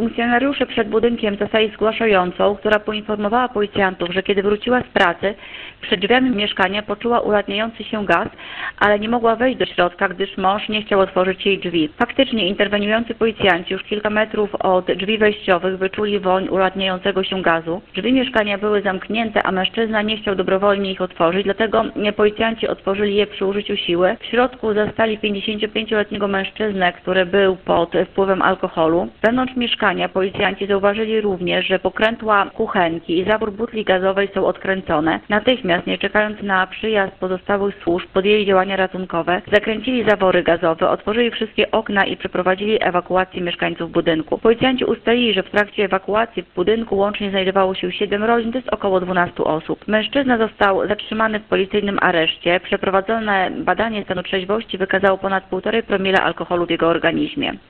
Funkcjonariusze przed budynkiem zastali zgłaszającą, która poinformowała policjantów, że kiedy wróciła z pracy, przed drzwiami mieszkania poczuła ulatniający się gaz, ale nie mogła wejść do środka, gdyż mąż nie chciał otworzyć jej drzwi. Faktycznie interweniujący policjanci już kilka metrów od drzwi wejściowych wyczuli woń ulatniającego się gazu. Drzwi mieszkania były zamknięte, a mężczyzna nie chciał dobrowolnie ich otworzyć, dlatego policjanci otworzyli je przy użyciu siły. W środku zastali 55-letniego mężczyznę, który był pod wpływem alkoholu. Wewnątrz mieszkania policjanci zauważyli również, że pokrętła kuchenki i zawór butli gazowej są odkręcone. Natychmiast, nie czekając na przyjazd pozostałych służb, podjęli działania ratunkowe, zakręcili zawory gazowe, otworzyli wszystkie okna i przeprowadzili ewakuację mieszkańców budynku. Policjanci ustalili, że w trakcie ewakuacji w budynku łącznie znajdowało się 7 rodzin, to jest około 12 osób. Mężczyzna został zatrzymany w policyjnym areszcie. Przeprowadzone badanie stanu trzeźwości wykazało ponad 1,5 promila alkoholu w jego organizmie.